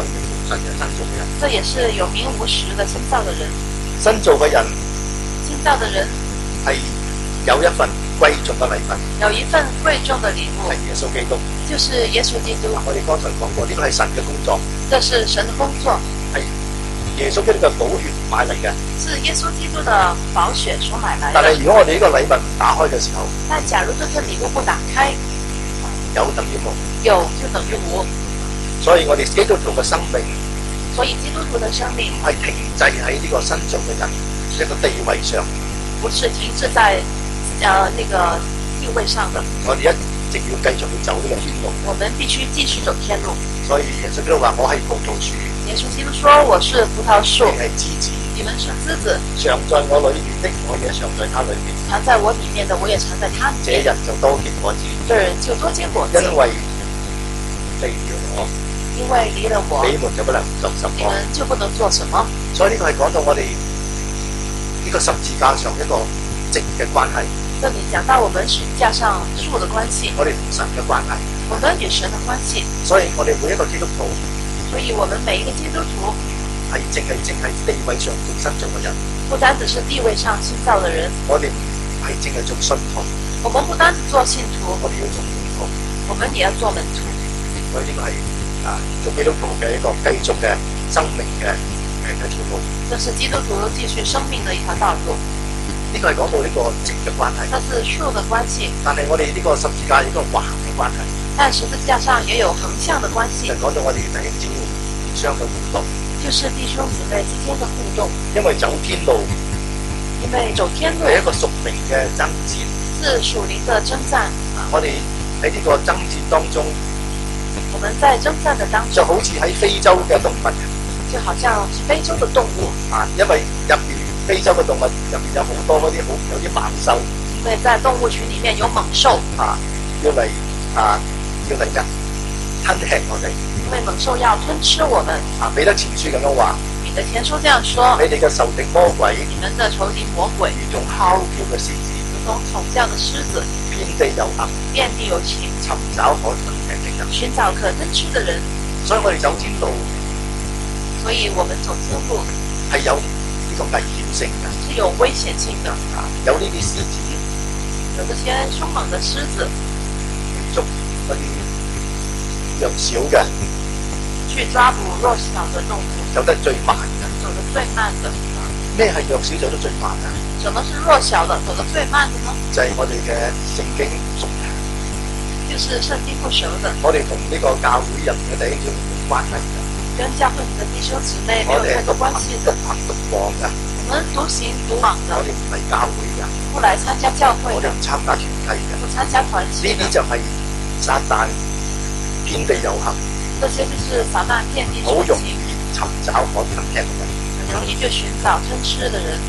神嘅新造嘅人。 这也是有名无實的新造的人。 新造嘅人新造的人係有一份貴重嘅禮物， 有一份貴重的禮物係，耶穌基督。 就是耶穌基督。 我哋剛才講過，呢個係神嘅工作， 這是神的工作， 係耶穌基督嘅寶血買嚟嘅。 是耶穌基督的寶血所買來的。 但係如果我哋呢個禮物唔打開嘅時候， 但假如這份禮物不打開， 有等於冇。 有就等於無。 所以我哋基督徒嘅生命所以基督徒的生命唔係停滯喺呢個新造嘅人一個地位上， 不是停滯在呃那個地位上的， 我哋一直要繼續去走呢個天路。 我們必須繼續走天路。 所以耶穌基督話：我係葡萄樹， 耶穌基督說：我是葡萄樹， 你係枝子。 你們是枝子， 常在我裏面的，我也常在他裏面。 藏在我裡面的，我也藏在他裡這面。 人就多結果子， 這人就多結果子， 因為離了我， 因為離了我， 你們就不能作什麼。 你們就不能做什麼。 所以呢個係講到我哋呢個十字架上一個直嘅關係， 這裡講到我們十字架上樹的關係， 我哋同神嘅關係。 我們與神的關係。 所以我哋每一個基督徒所以我們每一個基督徒係淨係淨係地位上做新造嘅人， 不單只是地位上新造的人， 我哋唔係淨係做信徒， 我們不單只做信徒， 我哋要做門徒。 我們也要做門徒。 所以呢個係啊做基督徒嘅一個繼續嘅生命嘅嘅一條路。 這是基督徒繼續生命的一條道路。 呢個係講到呢個直嘅關係， 這是樹的關係， 但係我哋呢個十字架有一個橫嘅關係， 但十字架上也有橫向的關係， 就講到我哋弟兄姊妹互相嘅互動。 就是弟兄姊妹之間的互動。 因為走天路因為走天路係一個屬靈嘅爭戰， 是屬靈的征戰。 我哋喺呢個爭戰當中， 我們在征戰的當中， 就好似喺非洲嘅動物就好像是非洲的動物啊，因為入邊非洲嘅動物入邊有好多嗰啲好有啲猛獸因為在動物群裡面有猛獸啊，要嚟啊要嚟嘅吞吃我哋。 因為猛獸要吞吃我們。 啊，彼得前書咁樣話： 彼得前書這樣說： 你哋嘅仇敵魔鬼， 你們的仇敵魔鬼， 如同哮叫嘅獅子， 如同吼叫的獅子， 遍地遊行， 遍地有情， 尋找可吞吃的人。 尋找可吞吃的人。 所以我哋走天路所以我們走天路係有呢個危險性嘅， 是有危險性的， 啊，有呢啲獅子有這些兇猛的獅子去捉嗰啲弱小嘅， 去抓捕弱小的動物， 走得最慢嘅。 走得最慢的。 咩係弱小走得最慢啊？ 什麼是弱小的走得最慢的呢？ 就係、是、我哋嘅聖經熟嘅， 就是聖經不熟的， 我哋同呢個教會入面嘅弟兄姊妹冇關係嘅， 跟教會裡的弟兄姊妹沒我有太哋係獨行多關係的。 獨行獨往嘅， 我們獨行獨往的我，哋唔係教會嘅， 不來參加教會的我哋，唔參加團契嘅， 不參加團呢契的， 啲就係撒旦遍地遊行， 這些就是撒旦遍地好容遊行， 易尋找可吞吃嘅人， 很容易就尋找吞吃的人，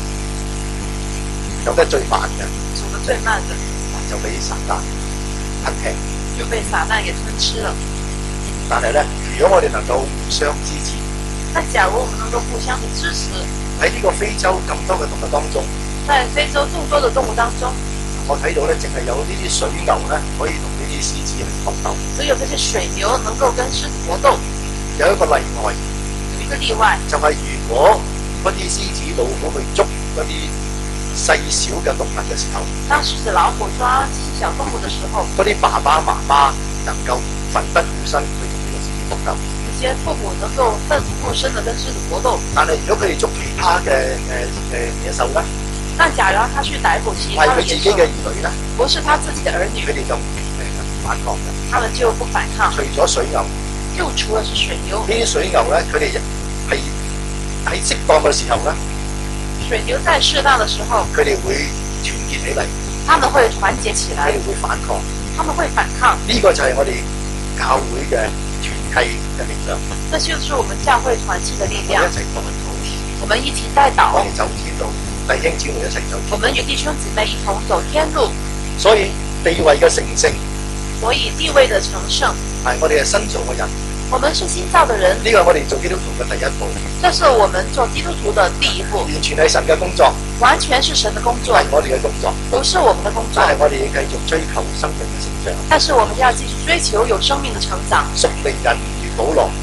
走得最慢嘅走得最慢的就俾撒旦吞吃。 就被撒旦給吞吃了。 但係咧，如果我哋能夠互相支持， 那假如我們能夠互相的支持， 喺呢個非洲咁多嘅動物當中， 在非洲眾多的動物當中， 我睇到咧，淨係有呢啲水牛咧可以同呢啲獅子去搏鬥。 只有這些水牛能夠跟獅子搏鬥。 有一個例外， 有一個例外， 就係、是、如果嗰啲獅子老虎去捉嗰啲細小嘅動物嘅時候， 當獅子老虎抓細小動物的時候， 嗰啲爸爸媽媽能夠奮不顧身去同呢個獅子搏鬥。 這些父母能夠奮不顧身地跟獅子搏鬥。 但係如果佢哋捉其他嘅誒誒野獸咧， 但假如他去逮捕其係佢他的野獸， 自己嘅兒女咧， 不是他自己的兒女佢，哋就誒反抗嘅。 他們就不反抗。 除咗水牛， 又除了是水牛， 呢啲水牛咧，佢哋係喺適當嘅時候咧， 水牛在適當的時候， 佢哋會團結起嚟， 他們會團結起來佢哋，會反抗。 他們會反抗。 呢、個就係我哋教會嘅團契嘅力量。 這就是我們教會團契的力量我哋一。齊代禱， 我們一起代禱我，哋走天路，弟兄姊妹一齊走天路。 我們與弟兄姊妹一同走天路。 所以地位嘅成聖所以地位的成聖， 係我哋係新造嘅人， 我們是新造的人， 呢、個係我哋做基督徒嘅第一步， 這是我們做基督徒的第一步， 完全係神嘅工作， 完全是神的工作係，我哋嘅工作。 不是我們的工作但。係我哋要繼續追求生命嘅成長。 但是我們要繼續追求有生命的成長。 屬靈人如保羅， 屬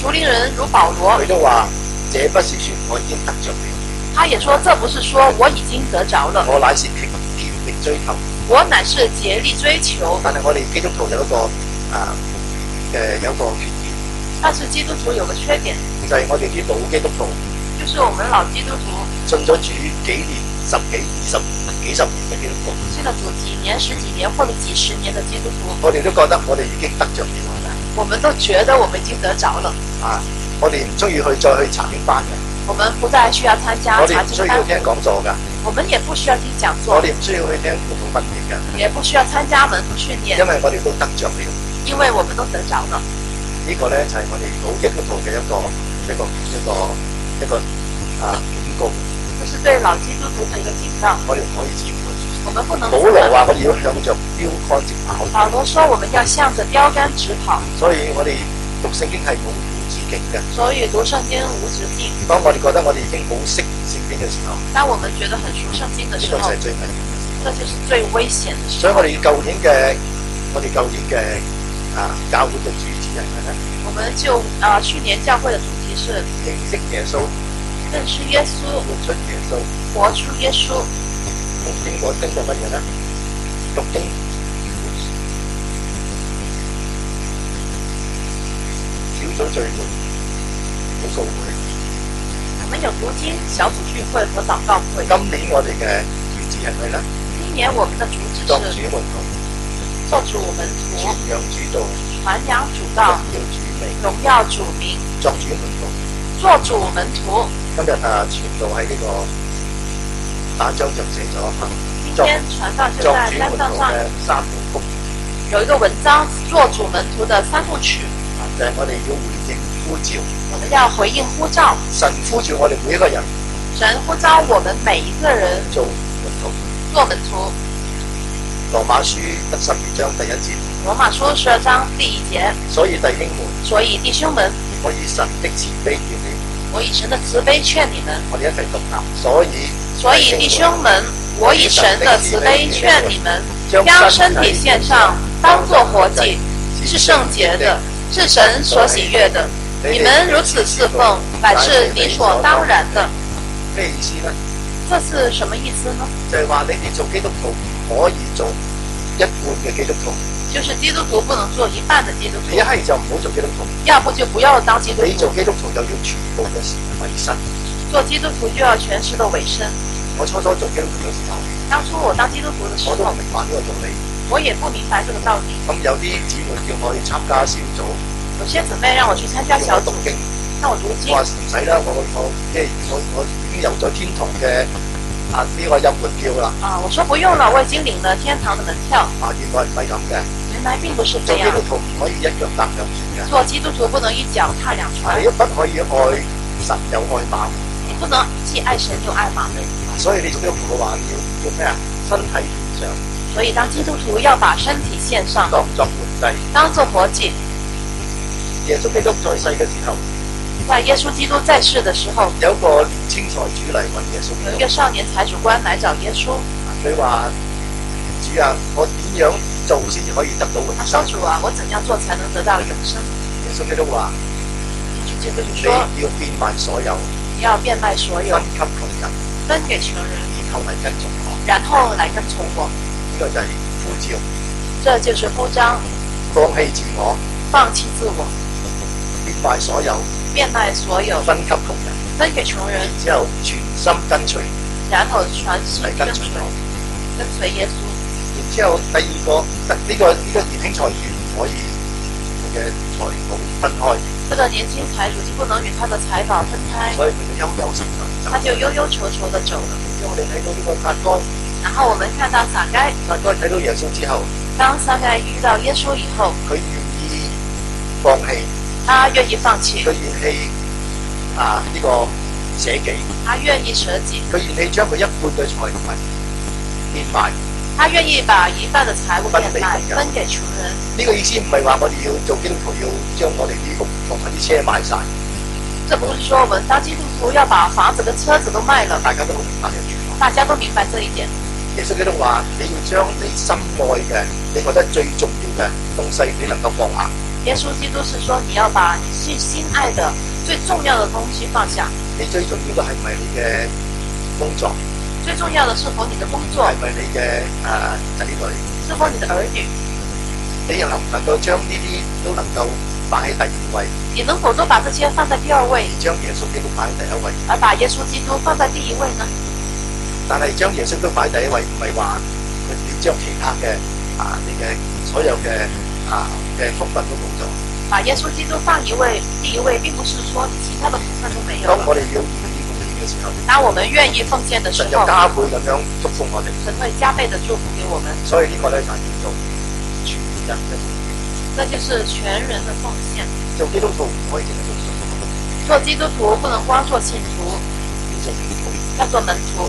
屬靈人如保羅， 佢都話：這不是說我已經得着了， 他也說這不是說我已經得着了， 我乃是竭竭力追求。 我乃是竭力追求。 但係我哋基督徒有一個啊嘅有一個缺點， 但是基督徒有個缺點， 就係、是、我哋啲老基督徒就是我們老基督徒信咗主幾年、十幾、二十幾十年嘅基督徒， 信了主幾年、十幾年或者幾十年的基督徒， 我哋都覺得我哋已經得着了。 我們都覺得我們已經得着了。 啊！我哋唔需要去再去查經班嘅， 我們不再需要參加我哋唔查經班， 需要聽講座㗎， 我們也不需要聽講座， 我哋唔需要去聽門徒訓練㗎， 也不需要參加門徒訓練， 因為我哋都得着了。 因為我們都得着了。 呢個咧就係我哋老基督徒嘅一個一個一個一個啊警告。 這是對老基督徒的一個警告。 我哋唔可以自滿。 我們不能保羅話：我哋要向着標杆直跑。 保羅說：我們要向着標杆直跑。 所以我哋讀聖經係冇無止境嘅。 所以讀聖經無止境。 當我哋覺得我哋已經好識聖經嘅時候， 當我們覺得很熟聖經嘅時候， 呢個就係最危險嘅事。 這就是最危險嘅時候。 所以我哋舊年嘅我哋舊年嘅啊教會嘅主旨係咩咧？ 我們就啊、呃、去年教會嘅主題是認識耶穌， 認識耶穌， 活出耶穌， 活出耶穌。 讀經我經過乜嘢咧？讀經小組聚會、禱告會。 我們有讀經小組聚會和禱告會。 今年我哋嘅主旨係咩咧？ 今年我們的主旨是作主門徒， 做主門徒， 傳揚主道， 傳揚主道， 榮耀主名， 榮耀主名， 作主門徒。 做主門徒。 今日啊，傳道喺呢個打章就寫咗今天傳道就在單張上嘅三部曲， 有一個文章，做主門徒的三部曲， 就係、是、我哋要回應呼召。 我們要回應呼召， 神呼召我哋每一個人， 神呼召我們每一個人做門徒。 做門徒。 羅馬書第十二章第一節。 羅馬書十二章第一節。 所以弟兄們， 所以弟兄們， 我以神的慈悲勸你們。 我以神的慈悲勸你們。 我哋一齊讀啊！所以， 所以弟兄們，我以神的慈悲勸你們，將身體獻上，當作活祭，是聖潔的，是神所喜悅的。你們如此侍奉，乃是理所當然的。 咩意思呢？ 這是什麼意思呢？ 就係話你哋做基督徒唔可以做一半嘅基督徒。 就是基督徒不能做一半的基督徒。 你一係就唔好做基督徒， 要不就不要當基督徒。 你做基督徒就要全部嘅時委身。 做基督徒就要全時的委身。 我初初做基督徒嘅時候， 當初我當基督徒嘅時候， 我都唔明白呢個道理。 我也不明白這個道理。 咁有啲姊妹叫我去參加小組， 有些姊妹讓我去參加小組， 讀經， 讓我讀經。 我話唔使啦，我我即係我我已經有咗天堂嘅啊呢個入門票啦。 啊，我說不用了，我已經領了天堂的門票。 啊，原來唔係咁嘅。 原來並不是這樣。 做基督徒唔可以一腳踏兩船嘅。 做基督徒不能一腳踏兩船。 你不可以愛神又愛馬門。 你不能既愛神又愛馬門。 所以你做基督徒嘅話，要要咩啊？身體獻上。 所以當基督徒要把身體獻上， 當作活祭。當作活祭。 耶穌基督在世嘅時候， 在耶穌基督在世的時候， 有個年青財主嚟揾耶穌。 有一個少年財主官來找耶穌。 佢話：主啊，我點樣做先至可以得到永生？ 主啊，我怎樣做才能得到永生？ 耶穌基督話： 耶穌基督你說： 要變賣所有， 你要變賣所有， 分給窮人， 分給窮人， 然後嚟跟從我。 然後來跟從我。 呢個就係呼召。 這就是呼召。 放棄自我， 放棄自我， 變賣所有， 變賣所有， 分給窮人， 分給窮人， 然之後全心跟隨， 然後全心跟隨，跟隨耶穌。 然之後第二個，呢、這個呢、這個年輕財主唔可以佢嘅財寶分開。 這個年輕財主就不能與他的財寶分開， 所以佢就憂憂愁愁， 他就憂憂愁愁地走了。 我哋睇到呢個撒該， 然後我們看到撒該， 撒該睇到耶穌之後， 當撒該遇到耶穌以後， 佢願意放棄， 他願意放棄， 佢願意啊呢、這個捨己， 他願意捨己， 佢願意將佢一半嘅財物變賣， 他願意把一半嘅財物變賣分給窮人。 呢個意思唔係話我哋要做基督徒要將我哋啲屋同埋啲車賣晒。 這不是說我們當基督徒要把房子跟車子都賣了。 大家都好明白呢點。 大家都明白這一點。 耶穌基督話：你要將你心愛嘅，你覺得最重要嘅東西，你能夠放下。 耶穌基督是說你要把你最心愛的、最重要的東西放下。 你最重要嘅係咪你嘅工作？ 最重要的是否你的工作？ 係咪你嘅誒仔女？ 是否你的兒女？ 你又能唔能夠將呢啲都能夠擺喺第二位？ 你能否都把這些放在第二位？ 將耶穌基督擺喺第一位？ 而把耶穌基督放在第一位呢？ 但係將耶穌基督擺第一位，唔係話佢要將其他嘅啊你嘅所有嘅啊嘅福分都冇咗。 把耶穌基督放一位第一位，並不是說你其他的福分都沒有。 當我哋要願意奉獻嘅時候， 當我們願意奉獻的時候， 神就加倍咁樣祝福我哋。 神會加倍的祝福給我們。 所以呢個咧就係叫做全人嘅奉獻。 這就是全人的奉獻。 做基督徒唔可以淨係做信徒， 做基督徒不能光做信徒， 要做門徒。 要做門徒。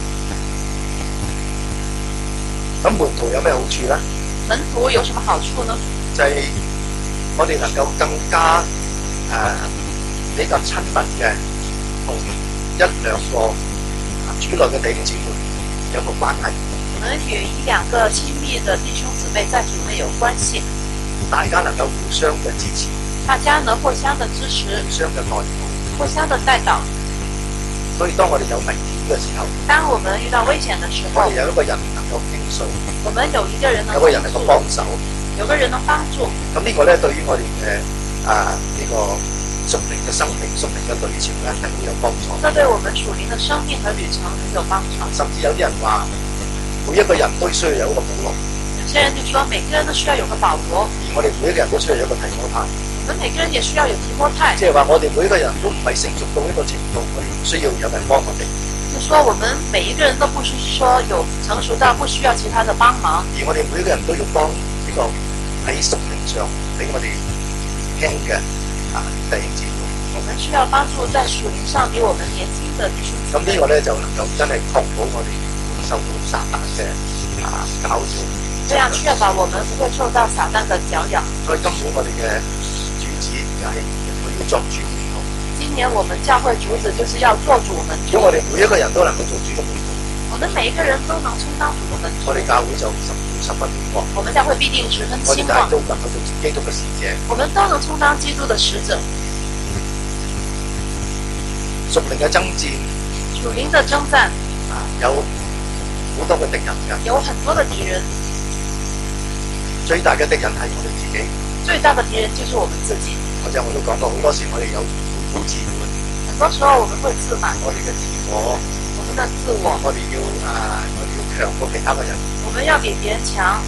咁門徒有咩好處咧？ 門徒有什麼好處呢？ 就係、是、我哋能夠更加誒、呃、比較親密嘅同一兩個主內嘅弟兄姊妹有個關係。 我們與一兩個親密的弟兄姊妹在主內有關係， 大家能夠互相嘅支持， 大家能互相的支持， 互相嘅代禱， 互相的帶導。 所以當我哋有危險嘅時候， 當我們遇到危險的時候， 我哋有一個人能夠傾訴， 我們有一個人能有個人能夠幫手， 有個人能幫助。 咁呢個咧對於我哋嘅啊呢、這個屬靈嘅生命、屬靈嘅旅程咧係好有幫助。 這對我們屬靈的生命和旅程很有幫助。 甚至有啲人話，每一個人都需要有一個保羅。 有些人就說，每個人都需要有個保羅。 而我哋每一個人都需要有一個提摩太。 我們每個人也需要有提摩太。 即係話我哋每一個人都唔係成熟到一個程度，我哋唔需要有人幫我哋。 就說我們每一個人都不是說有成熟到不需要其他的幫忙。 而我哋每一個人都要幫呢個喺屬靈上俾我哋年輕嘅啊弟兄姊妹。 我們需要幫助在屬靈上比我們年輕的弟兄姊妹。 咁呢個咧就能夠真係確保我哋受到撒旦嘅啊攪擾。 這樣確保我們不會受到撒旦的攪擾。 所以今年我哋嘅主旨就係我要作主門徒。 今年我們教會主旨就是要做主門徒。 如果我哋每一個人都能夠做主嘅門徒， 我們每一個人都能充當主的門徒， 我哋教會就十十分興旺。 我們教會必定十分我哋興旺。 都能夠做基督嘅使者。 我們都能充當基督的使者。 屬靈嘅爭戰， 屬靈的爭戰啊，有好多嘅敵人嘅。 有很多的敵人。 最大嘅敵人係我哋自己。 最大的敵人就是我們自己。 或者我都講過好多時，我哋有好自滿。 很多時候我們會自滿。 我哋嘅自我， 我們的自我。 我哋要啊，我哋要強過其他嘅人。 我們要比別人強。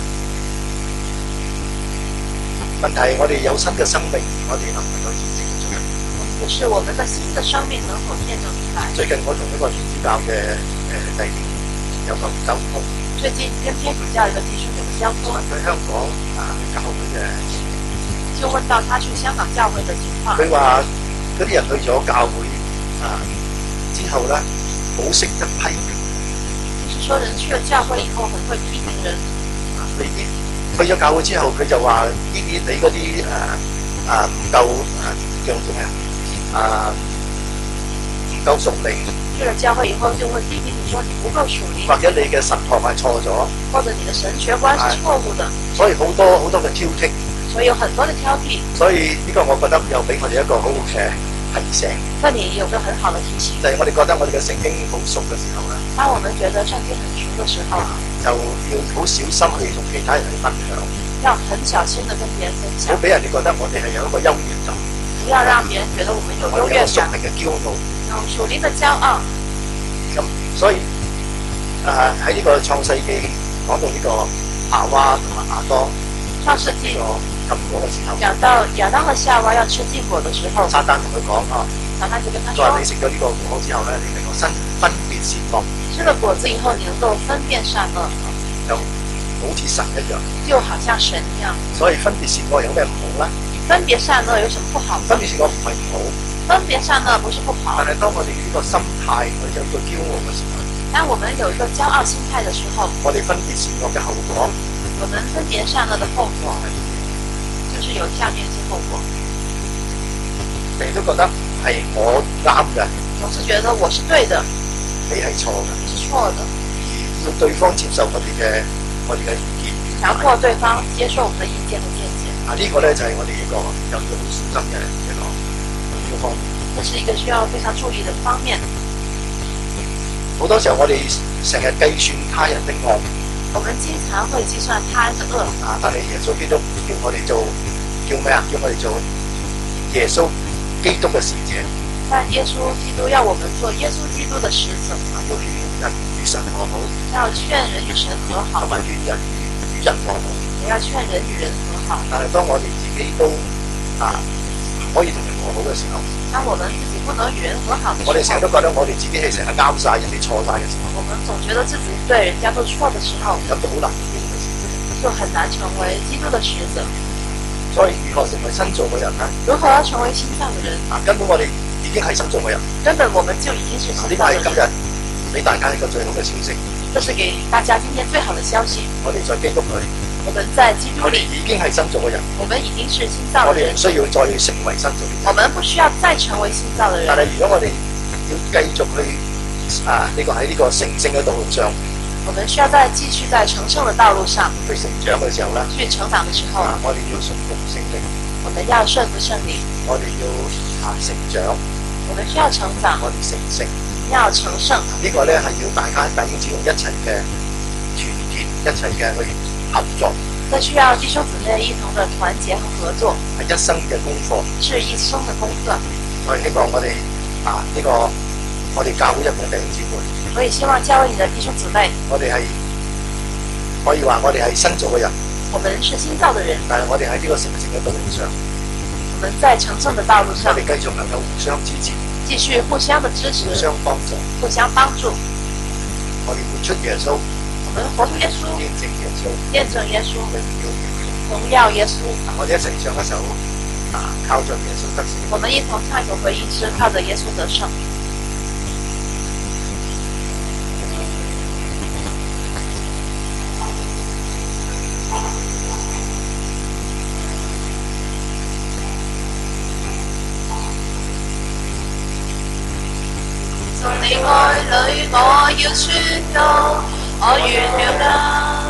問題係我哋有新嘅生命，我哋能唔能夠見證出嚟？ 就是我們的新的生命能否見證出來？ 最近我同一個天主教嘅誒弟兄有個溝通。 最近跟天主教一個弟兄有個交通。 問佢香港啊教會嘅， 就問到他去香港教會嘅情況。 佢話嗰啲人去咗教會啊之後咧，好識得批評。 是說人去了教會以後，很會批評人。 啊，呢啲去咗教會之後，佢就話呢啲你嗰啲誒啊唔夠啊叫做咩啊？啊，唔夠屬靈。 去了教會以後，就會批評你說你不夠屬靈， 或者你嘅神學係錯咗， 或者你的神學觀是錯誤的。 所以好多好多嘅挑剔， 所以有很多的挑剔。 所以呢個我覺得又俾我哋一個好好嘅提醒。 這裡有個很好的提醒， 就係我哋覺得我哋嘅聖經好熟嘅時候咧， 當我們覺得聖經很熟的時候， 就要好小心去同其他人去分享， 要很小心的跟別人分唔好享， 俾人哋覺得我哋係有一個優越感。 不要讓別人覺得我們有優越感， 屬靈嘅驕傲， 有屬靈的驕傲。 咁所以誒喺呢個創世記講到呢個夏娃同埋亞當創世記呢個禁果嘅時候， 講到亞當和夏娃要吃禁果的時候， 撒旦同佢講啊， 撒旦就跟他佢話說： 你食咗呢個果之後咧，你能夠分分別善惡， 吃了果子以後，你能夠分辨善惡， 就好似神一樣。 就好像神一樣。 所以分別善惡有咩唔好咧？ 分別善惡有什麼不好？ 分別善惡唔係唔好， 分別善惡不是不好。 但係當我哋呢個心態我哋有個驕傲嘅時候， 當我們有一個驕傲心態的時候， 我哋分別善惡嘅後果， 我們分別善惡的後果，就是有下面一些後果。 你都覺得係我啱嘅， 總是覺得我是對的， 你係錯嘅， 你是錯的， 而要對方接受我哋嘅我哋嘅意見， 強迫對方接受我們的意見和見解。 啊，呢、個咧就係我哋一個有要好小心嘅一個呢個方面。 這是一個需要非常注意的方面。 好多時候我哋成日計算他人的惡， 我們經常會計算他人的惡， 啊，但係耶穌基督叫我哋做叫咩啊？叫我哋做耶穌基督嘅使者。 但耶穌基督要我們做耶穌基督的使者， 要勸人與神和好， 要勸人與神和好， 同埋勸人與人和好。 也要勸人與人和好。 但係當我哋自己都啊唔可以同人和好嘅時候， 當我們自己不能與人和好的時候， 我哋成日都覺得我哋自己係成日啱晒，人哋錯晒嘅時候， 我們總覺得自己對人家都錯的時候， 咁就好難做呢個事。 就很難成為基督的使者。 所以如何成為新造嘅人呢？ 如何成為新造的人？ 啊，根本我哋已經係新造嘅人。 根本我們就已經是呢新造的人。 個係今日俾大家一個最好嘅消息。 這是給大家今天最好的消息。 我哋在基督裏， 我們在基督我哋裏， 已經係新造嘅人。 我們已經是新造的人我哋唔。需要再成為新造嘅人。 我們不需要再成為新造的但係人。 如果我哋要繼續去啊呢、這個喺呢個成聖嘅道路上我們需要再繼續在成聖的道路上去成長嘅時候咧， 去成長的時候， 啊，我哋要順服聖靈， 我們要順服聖靈， 我哋要啊成長， 我們需要成長， 我哋成聖。 要成聖。 呢個咧係要大家弟兄姊妹一齊嘅團結，一齊嘅去合作， 這需要弟兄姊妹一同的團結和合作， 係一生嘅功課。 是一生的功課。 我哋希望我哋啊呢、這個我哋教會一班弟兄姊妹， 我也希望教會你的弟兄姊妹， 我哋係可以話我哋係新造嘅人， 我們是新造的人， 但係我哋喺呢個成聖嘅道路上， 我們在成聖的道路我上哋繼續能夠互相支持、 繼續互相的支持互，相幫助， 互相幫助。 我哋活出耶穌， 我們活出耶穌， 見證耶穌， 見證耶穌， 榮耀耶穌。 榮耀耶穌。 我哋一齊唱一首啊，靠着耶穌得勝。 我們一同唱一首回應詩，靠着耶穌得勝。在你愛裏，我要宣告，我完了啦。